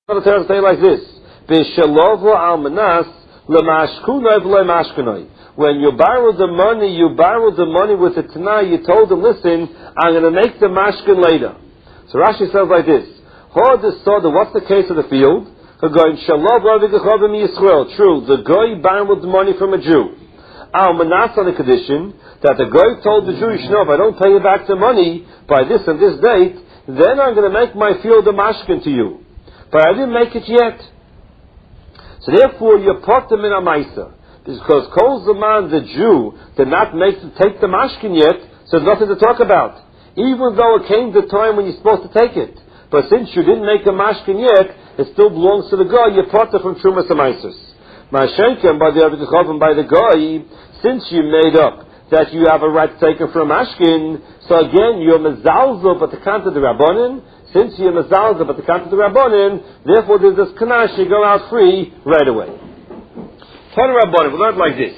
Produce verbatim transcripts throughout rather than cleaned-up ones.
The Torah say like this: B'shalovo almanas lemashkunoi v'lemashkunoi. When you borrow the money, you borrow the money with the tanai. You told them, listen, I'm going to make the mashkin later. So Rashi says like this: What's the case of the field? True, the guy borrowed the money from a Jew. Almanas on the condition that the guy told the Jew, you know, if I don't pay you back the money by this and this date, then I'm going to make my field a mashkin to you. But I didn't make it yet. So therefore, you put them in a maisa. Because Kol Zaman, the Jew, did not make take the mashkin yet, so there's nothing to talk about. Even though it came the time when you're supposed to take it. But since you didn't make a mashkin yet, it still belongs to the guy. You put it from Trumas Amaisus. Mashenkem, by the Abitachovim, by the guy, since you made up that you have a right to take it from mashkin, so again, you're mezalzel, but the count of the Rabbanin. Since you're mezalzel, but the count of the Rabbanin, therefore there's this kanash, you go out free right away. Tana Rabbanim, we learned like this.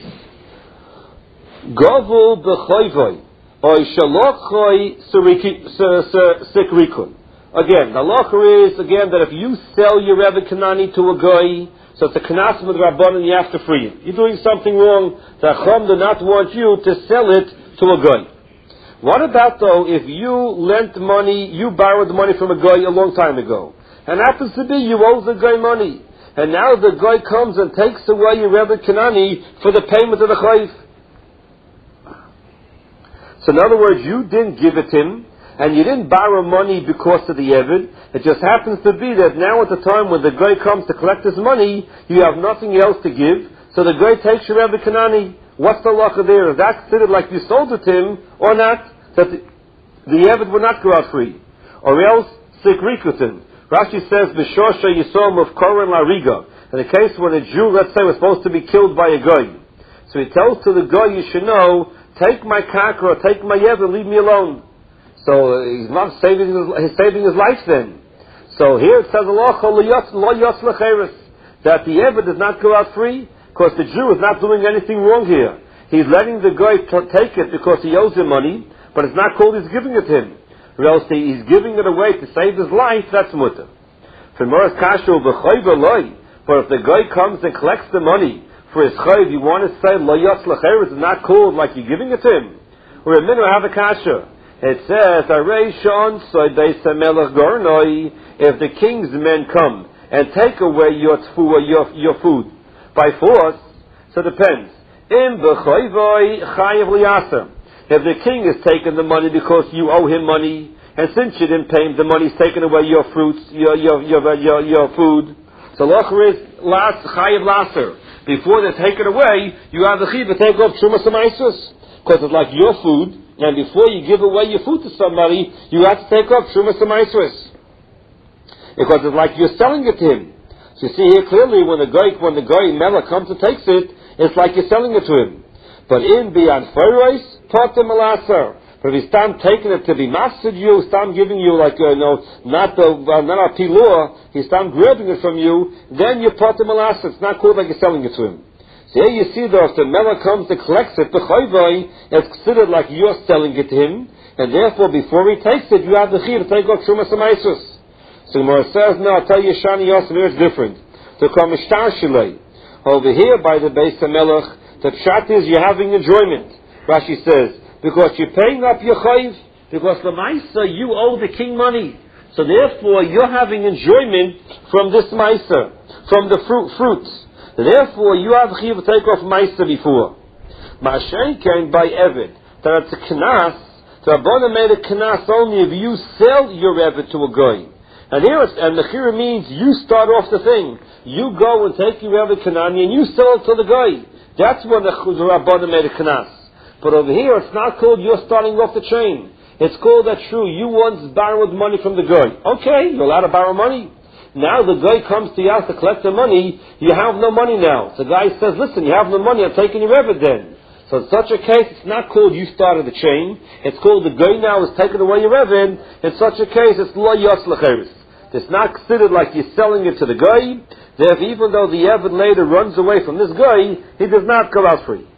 Govul b'choyvoi, oy shalochoi sikrikun. Again, the halacha is, again, that if you sell your Rebbe Kanani to a guy, so it's a knas with Rabbanim, you have to free him. You're doing something wrong, the Chum do not want you to sell it to a guy. What about, though, if you lent money, you borrowed money from a guy a long time ago, and happens to be you owe the guy money, and now the guy comes and takes away your Rebbe Kanani for the payment of the chayv. So in other words, you didn't give it him, and you didn't borrow money because of the Eved. It just happens to be that now at the time when the guy comes to collect his money, you have nothing else to give, so the guy takes your Rebbe Kanani. What's the halacha there? Is that considered like you sold it to him, or not? That the, the Eved would not go out free. Or else, sikrikutin. Rashi says, B'shosha Yisom of Koran Lariga. In the case when a Jew, let's say, was supposed to be killed by a guy. So he tells to the guy, you should know, take my kakra, or take my Eved, leave me alone. So uh, he's not saving his, he's saving his life then. So here it says, that the Eved does not go out free, because the Jew is not doing anything wrong here. He's letting the guy t- take it because he owes him money, but it's not called he's giving it to him. Or else he's giving it away to save his life, that's mutter. But if the guy comes and collects the money for his chayv, you want to say, lo yos l'cheres, it's not called like you're giving it to him. Or a minute have a kasha. It says, if the king's men come and take away your tfuah, your, your food, by force, so it depends. If the king is taking the money because you owe him money, and since you didn't pay him the money, he's taking away your fruits, your your your your, your food. So locher is last chayiv laser. Before they take it away, you have the chiv to take off trumas amaisus, because it's like your food. And before you give away your food to somebody, you have to take off trumas amaisus, because it's like you're selling it to him. So you see here clearly when the guy when the guy Mela comes and takes it, it's like you're selling it to him. But in beyond feiros, potem alaser. But if he's time taking it to be mastered you, time giving you like uh, no, not the uh, not a pilor, he's time grabbing it from you, then you potem alaser. It's not called like you're selling it to him. So here you see though, if the Mela comes and collects it, b'choivoi, it's considered like you're selling it to him, and therefore before he takes it, you have the chiv to take off trumas amaisus. So Gemara says, no, I'll tell you, Shani Yosef, here it's different. To come ishtar shilei. Over here by the base of Melech, the pshat is you're having enjoyment. Rashi says, because you're paying up your chayv, because the Maisa, you owe the king money. So therefore, you're having enjoyment from this Maisa, from the fruit, fruits. So therefore, you have chiv to take off Maisa before. Ma'ashen came by Eved, that it's a knas, the Rabbana made a knas only if you sell your Eved to a guy. And here, it's, and the chira means you start off the thing. You go and take your Rebbe Kanani and you sell it to the guy. That's when the, the Rabbana made a knas. But over here, it's not called you're starting off the chain. It's called that true. You once borrowed money from the guy. Okay, you're allowed to borrow money. Now the guy comes to you to collect the money. You have no money now. The guy says, listen, you have no money. I'm taking your Rebbe then. So in such a case, it's not called you started the chain. It's called the guy now is taking away your Rebbe. In such a case, it's lo yos l'cheres. It's not considered like you're selling it to the guy. Therefore, even though the Eved later runs away from this guy, he does not go out free.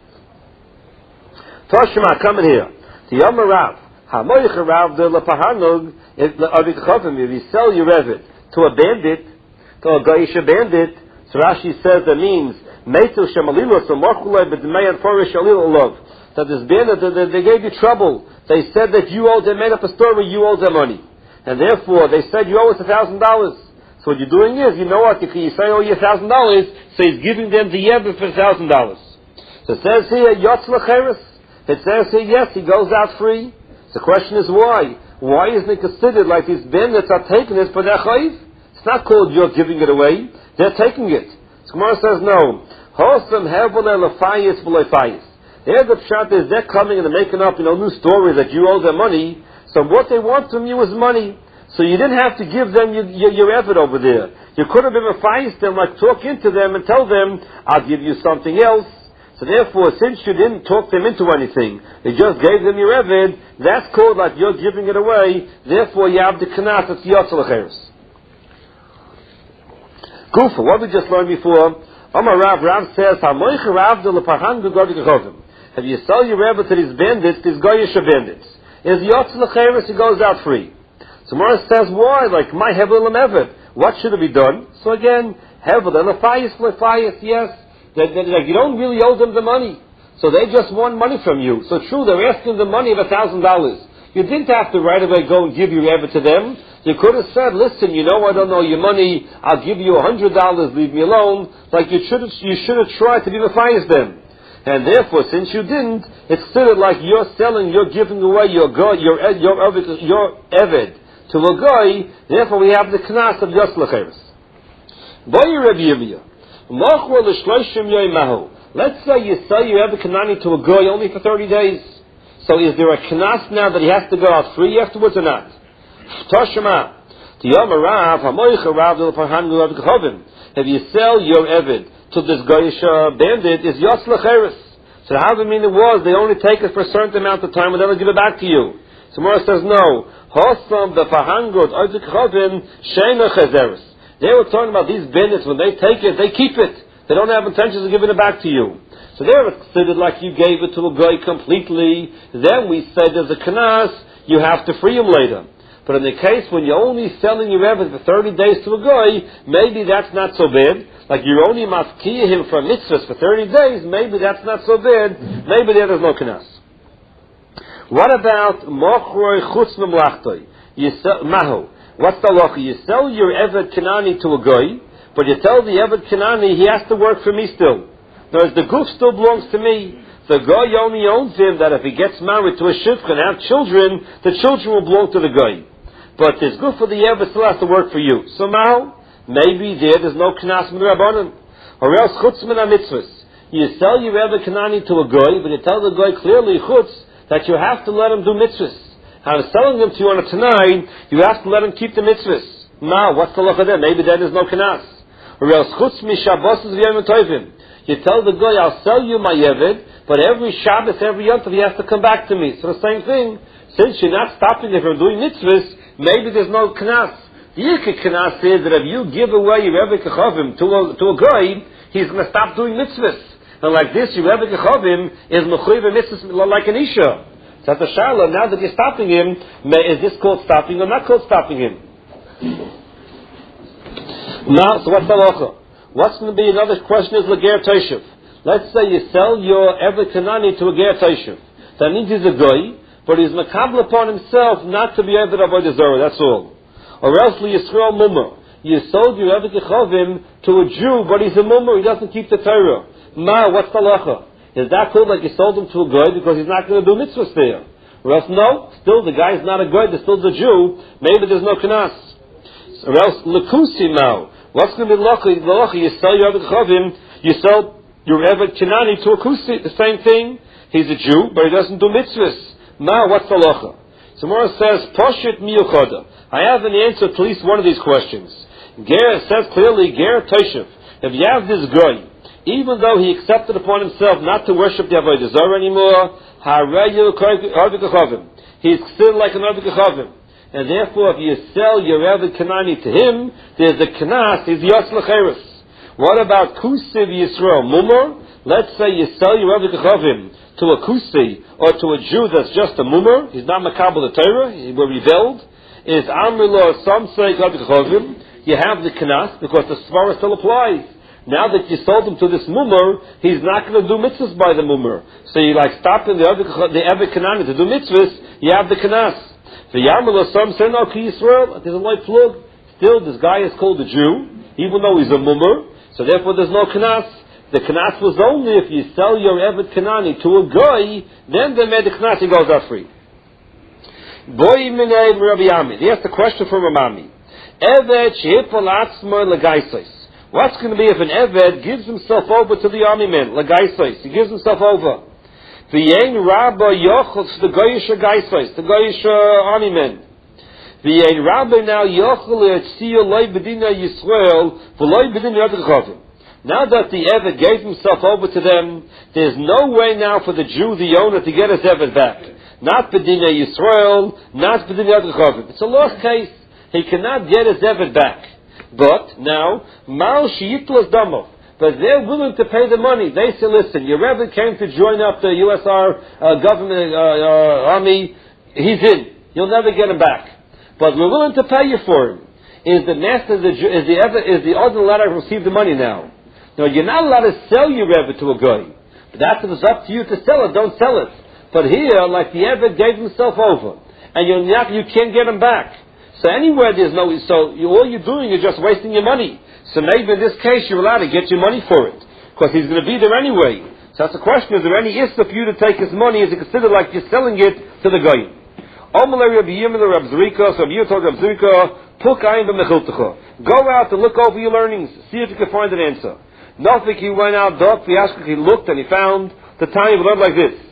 Toshima, coming here. The Yom Rav, Hamoyich Rav de Lapahanug, if you sell your Eved to a bandit, to a Goyish bandit. So Rashi says that means Meitu Shemalilos Markulai B'Dmei Farish Alil Olav. That this bandit, that they gave you trouble. They said that you owed them, made up a story, you owed them money. And therefore, they said you owe us a thousand dollars. So what you're doing is, you know what, if you say owe you a thousand dollars, so he's giving them the Yevit for a thousand dollars. So it says here, Yotz L'Cheres. It says here, yes, he goes out free. The question is why? Why isn't it considered like these bandits are taking this for their chayiv? It's not called you're giving it away. They're taking it. So Gemara says no. Hosam hevole lefayis v'lefayis. There the pshat is they're coming and they're making up, you know, new stories that you owe them money. So what they want from you is money. So you didn't have to give them your, your, your effort over there. You could have been refayis them, like talk into them and tell them, I'll give you something else. So therefore, since you didn't talk them into anything, you just gave them your evid, that's called like you're giving it away, therefore you have the kanas, it's Yotz L'Cheres. Gufa, what we just learned before, Amar Rav, Rav says, HaMoich Rav de L'Parhan G'Godi G'Chovim. If you sell your rebbe to these bandits, these Goyish bandits, is Yotz L'Cheres, he goes out free. So Morris says, why? Like, my Hevel L'Mevet. What should it be done? So again, Hevel, L'Fayis, L'Fayis, yes. That, that, like, you don't really owe them the money. So they just want money from you. So true, they're asking the money of a thousand dollars. You didn't have to right away go and give your ever to them. You could have said, listen, you know I don't know your money, I'll give you a hundred dollars, leave me alone. Like you should have, you should have tried to be Mephias them. And therefore, since you didn't, it's considered like you're selling, you're giving away your go, your, your, your, your eved to a guy, therefore we have the knas of Yotz L'Cheres. Boy Rabbi Yirmiyah. Let's say you sell your Eved Kanani to a guy only for thirty days. So is there a knas now that he has to go out free afterwards or not? Toshima. If you sell your Eved to this Goyish bandit, is Yotz L'Cheres. So how do you mean it was? They only take it for a certain amount of time and then they'll give it back to you. So Mora says no. Hosam the Fahangot Ozik Chovin Shena Chezeres. They were talking about these bandits, when they take it, they keep it. They don't have intentions of giving it back to you. So they were considered like you gave it to a guy completely. Then we said there's a kanas, you have to free him later. But in the case when you're only selling your evidence for thirty days to a guy, maybe that's not so bad. Like you're only maskiyah him for mitzvahs for thirty days, maybe that's not so bad. Maybe there is no kanas. What about mochroi chutz memlachtoi? You sell, maho. What's the law? You sell your Eved Kanani to a guy, but you tell the Eved Kanani he has to work for me still. Whereas the goof still belongs to me. The guy only owns him that if he gets married to a shivcha and have children, the children will belong to the guy. But this goof for the Eved still has to work for you. So now, maybe there there's no Knas min Rabbanan. Or else chutz min ha-mitzvahs. You sell your Eved Kanani to a guy, but you tell the guy clearly chutz that you have to let him do mitzvahs. I'm selling them to you on a tonight, you have to let him keep the mitzvahs. Now, what's the lacha there? Maybe then there's no kanas. Or else, chutz mi shabbos v'yom tovim. You tell the guy, I'll sell you my Yeved, but every Shabbos, every Yom Tov, he has to come back to me. So the same thing, since you're not stopping him from doing mitzvahs, maybe there's no kanas. The Yikik kanas says that if you give away your Eved Kechavim to a, to a guy, he's going to stop doing mitzvahs. And like this, your Eved Kechavim is mechuyev mitzvahs like an Isha. So that's a shala. Now that you're stopping him, is this called stopping or not called stopping him? Now, so what's the halacha? What's going to be another question is leger toshev. Let's say you sell your Eved Kanani to a ger toshev. That means he's a guy, but he's makabel upon himself not to be Eved Avodah Zarah. That's all. Or else liyisrael mummer. You sold your Eved Kechavim to a Jew, but he's a mummer. He doesn't keep the Torah. Ma, what's the halacha? Is that called like you sold him to a guy because he's not going to do mitzvahs there? Or else, no, still the guy's not a guy, there's still the Jew, maybe there's no kanas. Or else, lekusi mao. What's going to be the lacha? The lacha, you sell your Eved Chavim, you sell your Eved Kanani to a kusi, the same thing. He's a Jew, but he doesn't do mitzvahs. Now, what's the lacha? So Mora says, Poshit miyuchoda. I have an answer to at least one of these questions. Ger says clearly, Ger Toshev. If you have this guy, even though he accepted upon himself not to worship the Avodah Zarah anymore, he's still like an Arvik Chavim. And therefore, if you sell your Eved Kanani to him, there's a Knas, he's Yotz L'Cheres. What about Kusiv Yisrael Mumor? Let's say you sell your Eved Chavim to a Kusi, or to a Jew that's just a Mumor, he's not Makabel the Torah, he will rebelled. Is Amrilo, some say Eved Chavim, you have the knas, because the svara still applies. Now that you sold him to this mummer, he's not going to do mitzvahs by the mummer. So you like stopping the other the Eved Kanani to do mitzvahs, you have the knas. The Yarmul some say no ki Yisrael, there's a light plug. Still, this guy is called a Jew, even though he's a mummer, so therefore there's no knas. The knas was only if you sell your Eved Kanani to a guy, then they made the knas, he goes out free. Boy minay Rabbi Ami. He asked the question from Ramami. Eved shehipol atzmo legaisos. What's going to be if an Eved gives himself over to the army men, legaisos? He gives himself over. V'yein rabba yochel the goyish gaisos, the goyish army men. V'yein rabba now yochel etziyah loy bedina Yisrael v'loy bedina Yadrechavim. Now that the Eved gave himself over to them, there's no way now for the Jew, the owner, to get his Eved back. Not bedina Yisrael, not bedina Yadrechavim. It's a lost case. He cannot get his Eved back. But now, Mal Shiyitlas Damo, but they're willing to pay the money. They say, listen, your Rebbe came to join up the U S R uh, government uh, uh, army. He's in. You'll never get him back. But we're willing to pay you for him. Is the master, the, is the Rebbe, is the other allowed to receive the money now? No, you're not allowed to sell your Rebbe to a guy. But that's if it's up to you to sell it. Don't sell it. But here, like the Rebbe gave himself over, and you're not, you can't get him back. So anywhere there's no, so you, all you're doing is just wasting your money. So maybe in this case you're allowed to get your money for it, because he's going to be there anyway. So that's the question: is there any issue for you to take his money? Is it considered like you're selling it to the guy? Go out to look over your learnings, see if you can find an answer. Nothing. He went out, he looked, and he found the time he learned like this.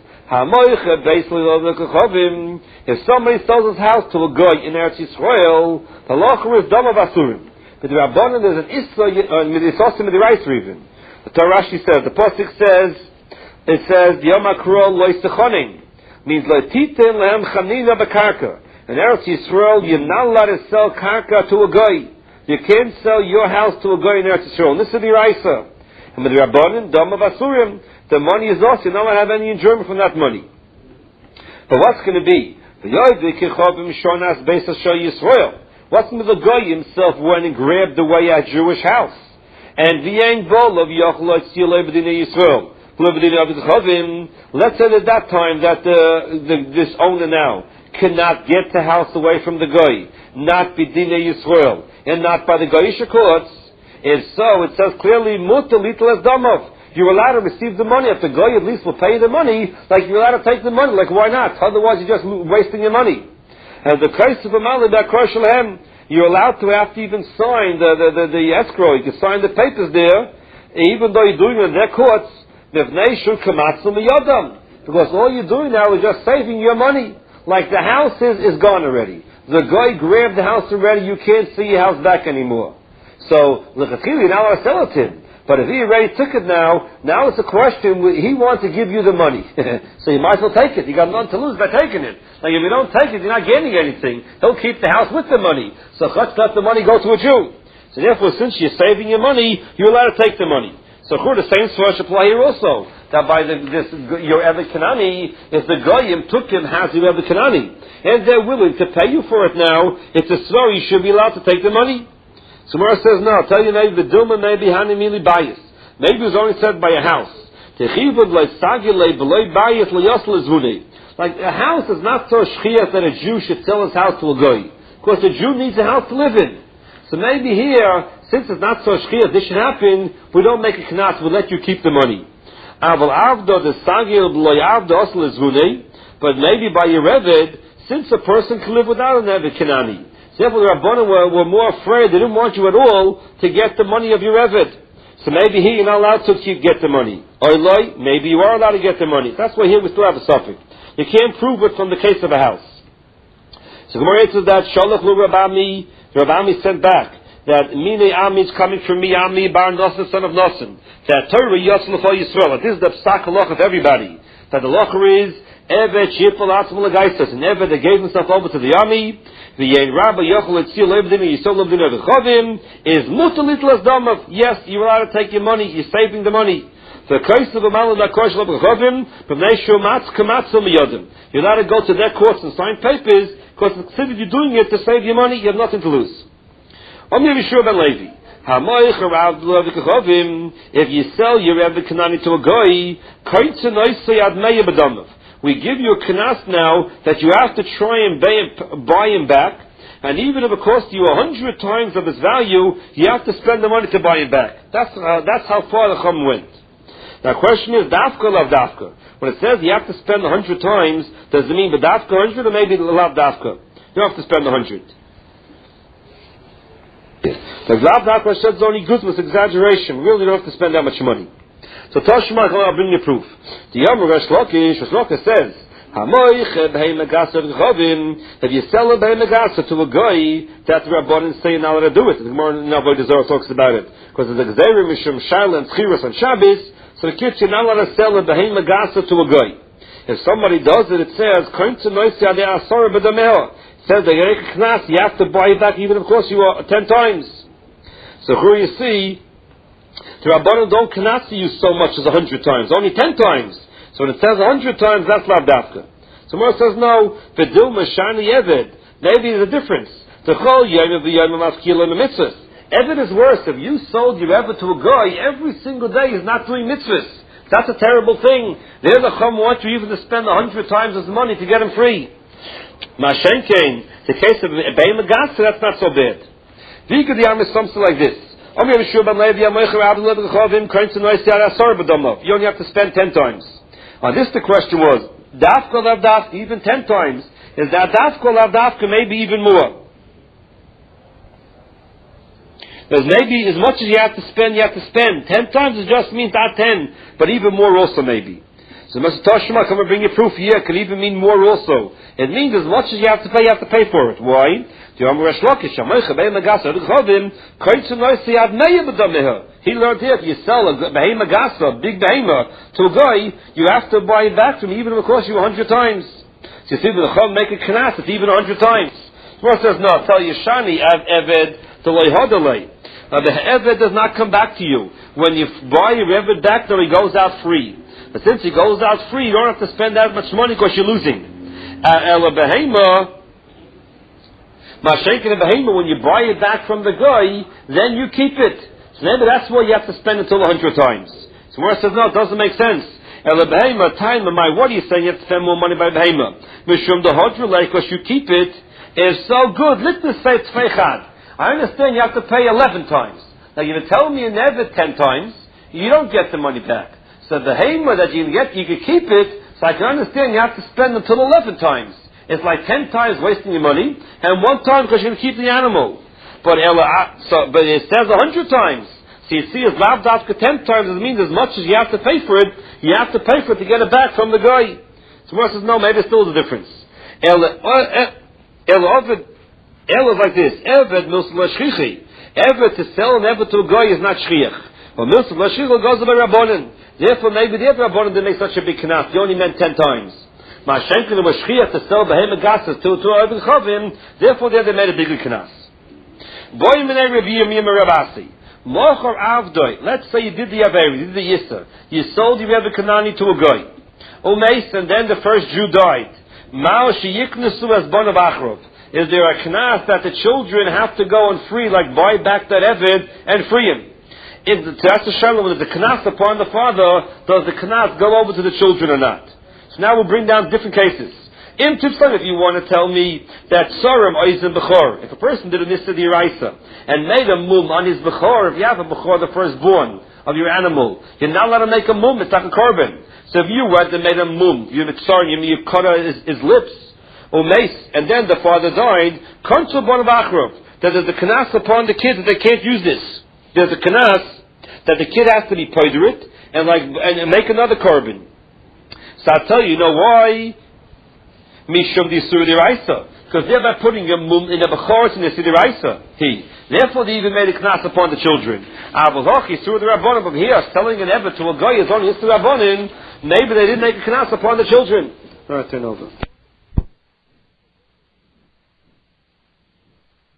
If somebody sells his house to a guy in Eretz Yisrael, the halacha is dama basurim. But the Rabbanan, there's an issa, it's also in the rice even. The Torah Rashi says, the pasuk says, it says, Yom HaKrol lo yistechonim, means lo titen lehem chanina b'karka. In Eretz Yisrael, you're not allowed to sell karka to a guy. You can't sell your house to a guy in Eretz Yisrael. And this is the Raisa. And with the Rabbanan, dama basurim, the money is lost. You're not going to have any enjoyment from that money. But what's going to be? What's with the guy himself went and grabbed away a Jewish house? And let's say at that time that the, the, this owner now cannot get the house away from the guy, not b'dinei Yisrael, and not by the Goyish courts. If so, it says clearly, mutar litol as damov. You're allowed to receive the money. If the guy at least will pay you the money, like you're allowed to take the money. Like why not? Otherwise you're just wasting your money. And the case of a mali b'akroshlehem, you're allowed to have to even sign the, the, the, the escrow. You can sign the papers there, even though you're doing it in their courts. Because all you're doing now is just saving your money. Like the house is, is gone already. The guy grabbed the house already. You can't see your house back anymore. So, you're not allowed to sell it to him. But if he already took it now, now it's a question, he wants to give you the money. So you might as well take it. You got nothing to lose by taking it. Like if you don't take it, you're not getting anything. He'll keep the house with the money. So let's let the money go to a Jew. So therefore, since you're saving your money, you're allowed to take the money. So the same source apply here also. That by the, this, your Eved Kanani, if the Goyim took him, has your Eved Kanani. And they're willing to pay you for it now, it's a story, you should be allowed to take the money. So Mara says, no, I'll tell you maybe the Dilma may be Hanimili bias. Maybe it was only said by a house. Like a house is not so shchiach that a Jew should sell his house to a guy. Because the Jew needs a house to live in. So maybe here, since it's not so shchiach, this should happen, we don't make a knas, we'll let you keep the money. But maybe by your Eved, since a person can live without an Eved Kanani. Therefore, the Rabbanim were, were more afraid. They didn't want you at all to get the money of your Eved. So maybe here you're not allowed to keep, get the money. Or maybe you are allowed to get the money. That's why here we still have a suffix. You can't prove it from the case of a house. So Gemara answers that, Shalach lu Rabami, Rabami sent back, that Mine Ami is coming from me, Ami, Bar Nosson, son of Nosson. That Torah Yosel L'chol Yisrael. This is the psak halach of everybody. That the locher is, Eved Shipol Atzmul L'gaisas, an Eved that gave himself over to the army, the Yein Rabba Yochel Etzil Lebdin Yisol Lebdin Evechovim is mutar litol as damav. Yes, you're allowed to take your money. You're saving the money. The case of a man that kosh lebechovim b'nei shumatz kamatzum yodim. You're allowed to go to their courts and sign papers because it's considered you're doing it to save your money. You have nothing to lose. Om Yeshua ben Levi. If you sell your Rebbe Kanani to a goy, we give you a kanas now that you have to try and buy him back, and even if it costs you a hundred times of his value, you have to spend the money to buy him back. That's uh, that's how far the Chum went. Now, the question is, dafka lav dafka. When it says you have to spend a hundred times, does it mean the dafka hundred or maybe lav dafka? You don't have to spend a hundred. The lav dafka says only good with exaggeration. Really, you don't have to spend that much money. So Toshma, I'll bring you proof. The Yom Resh Lakish, Resh Lakish says, if you sell a behemagasa to a guy, that the Rabbanan say you're not allowed to do it. The Gemara in Avodah Zarah talks about it. Because there's a Gzerim, Mishum, Shaila, and Tchiras on Shabbos, so the kids, you're not allowed to sell a behemagasa to a guy. If somebody does it, it says, it says that you have to buy it back even if it costs you ten times. So here you see, the Rabbanan don't kanasi you so much as a hundred times, only ten times. So when it says a hundred times, that's lav dafka. So Mor says no, v'dil mashani eved. Maybe there's a difference. T'chol yom v'yom mafkil on the mitzvahs. Eved is worse. If you sold your eved to a guy, every single day he's not doing mitzvahs. That's a terrible thing. There the Chum wants you even to spend a hundred times his money to get him free. Mashenkein, the case of Bein Magasa, that's not so bad. V'yikadiyam is something like this. You only have to spend ten times. On this the question was, dafka lav dafka, even ten times. Is that dafka lav dafka maybe even more? Because maybe as much as you have to spend, you have to spend. Ten times it just means not ten, but even more also maybe. So Mister Toshma, come and bring you proof here, it could even mean more also. It means as much as you have to pay, you have to pay for it. Why? He learned here, if you sell a behemagasa, big behema, to a guy, you have to buy it back from him, even if it costs you a hundred times. So you see, the Chum make a knas, it's even a hundred times. Gemara says, no, I'll tell you, Shani, Eved, the loyhodalei. Now the Eved does not come back to you. When you buy your Eved back, though, he goes out free. But since he goes out free, you don't have to spend that much money because you're losing. Ela behema, Mashenkin behema, when you buy it back from the guy, then you keep it. So maybe that's why you have to spend until a hundred times. So Mor says, no, it doesn't make sense. Ela behema, time of my, what are you saying? You have to spend more money by behema. Mishum the hodrulay, because you keep it, is so good. Let's just say tzfeichad. I understand you have to pay eleven times. Now you're telling me you never ten times, you don't get the money back. So the hema that you can get, you can keep it, so I can understand you have to spend until eleven times. It's like ten times wasting your money, and one time because you can keep the animal. But, so, but it says a hundred times. So you see, as lav dafka ten times, it means as much as you have to pay for it, you have to pay for it to get it back from the guy. So Mor says, no, maybe still is a difference. Ela is like this. Eved milsa l'shchichi. Eved to sell an eved to a guy is not shchiach. But milsa l'shchichi goes to the Rabbanan. Therefore, maybe the other Rabbanan didn't make such a big knas. They only meant ten times. Mashenkin was shchiach to sell behemagasa to to Eved Chavim. Therefore, they made a bigger knas. Boy minei reviyim yim Rabasi. Mochor avdoi. Let's say you did the averi, you did the yisser. You sold your Eved Kanani to a guy. Umeis, and then the first Jew died. Mao sheyiknesu as bonav achrov. Is there a knas that the children have to go and free, like buy back that Eved and free him? If the, that's the shalom, whether the knas upon the father, does the knas go over to the children or not? So now we'll bring down different cases. In Tifsan, if you want to tell me that Sorim Oizim Bechor, if a person did a Nisa D'Iraisa and made a mum on his Bechor, if you have a Bechor, the firstborn of your animal, you're not allowed to make a mum, it's like a korban. So if you went and made a mum, you sorry, you cut his, his lips, or mace, and then the father died, Konsul Bon Achrov, that there's a knas upon the kids that they can't use this. There's a knas that the kid has to be poiderate and like and, and make another korban. So I'll tell you, you know why? Mishum D'Isur D'Iraisa. Because they're by putting a mum in a bechor in the D'Iraisa. He. Therefore they even made a knas upon the children. Avaloch Yisur D'Rabbanim, but here, selling an evet to a guy is only Yisur D'Rabbanim, maybe they didn't make a knas upon the children. Alright, turn over.